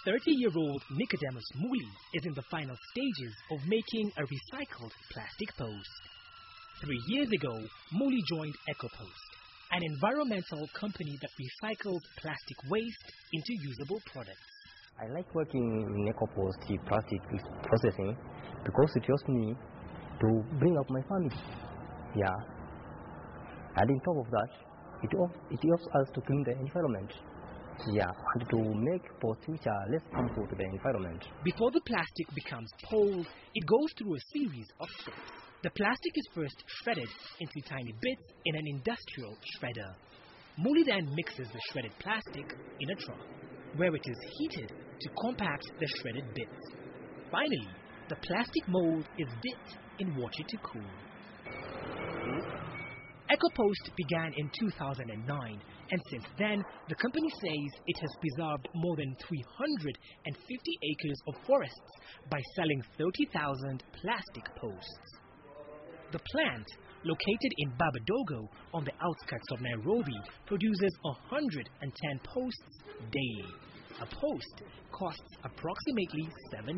30-year-old Nicodemus Muli is in the final stages of making a recycled plastic post. 3 years ago, Muli joined EcoPost, an environmental company that recycles plastic waste into usable products. I like working in EcoPost plastic processing because it helps me to bring up my family. Yeah. And on top of that, it helps us to clean the environment. Yeah, and to make posts which are less harmful to the environment. Before the plastic becomes poles, it goes through a series of steps. The plastic is first shredded into tiny bits in an industrial shredder. Muli then mixes the shredded plastic in a trough, where it is heated to compact the shredded bits. Finally, the plastic mold is dipped in water to cool. EcoPost began in 2009, and since then, the company says it has preserved more than 350 acres of forests by selling 30,000 plastic posts. The plant, located in Babadogo on the outskirts of Nairobi, produces 110 posts daily. A post costs approximately $7.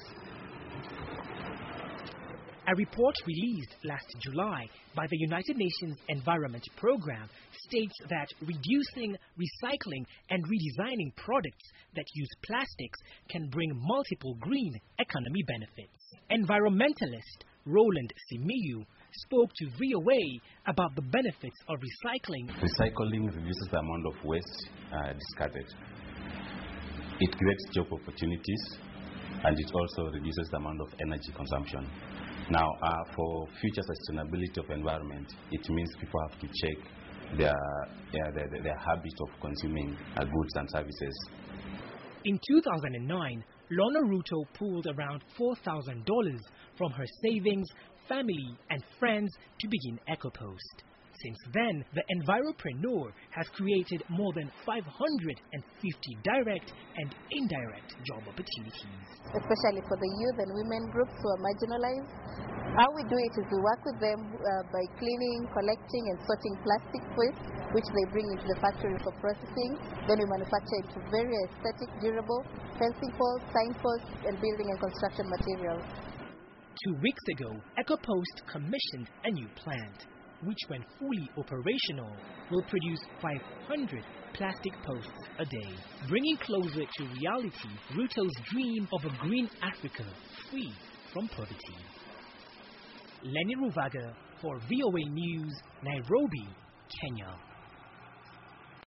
A report released last July by the United Nations Environment Programme states that reducing, recycling and redesigning products that use plastics can bring multiple green economy benefits. Environmentalist Roland Simiyu spoke to VOA about the benefits of recycling. Recycling reduces the amount of waste discarded. It creates job opportunities, and it also reduces the amount of energy consumption. Now, for future sustainability of environment, it means people have to check their habit of consuming goods and services. In 2009, Lorna Ruto pooled around $4,000 from her savings, family and friends to begin EcoPost. Since then, the Enviropreneur has created more than 550 direct and indirect job opportunities. Especially for the youth and women groups who are marginalized. How we do it is we work with them by cleaning, collecting and sorting plastic waste, which they bring into the factory for processing. Then we manufacture into very aesthetic, durable fencing poles, signposts and building and construction materials. 2 weeks ago, EcoPost commissioned a new plant, which when fully operational will produce 500 plastic posts a day, bringing closer to reality Ruto's dream of a green Africa free from poverty. Lenny Ruvaga for VOA News, Nairobi, Kenya.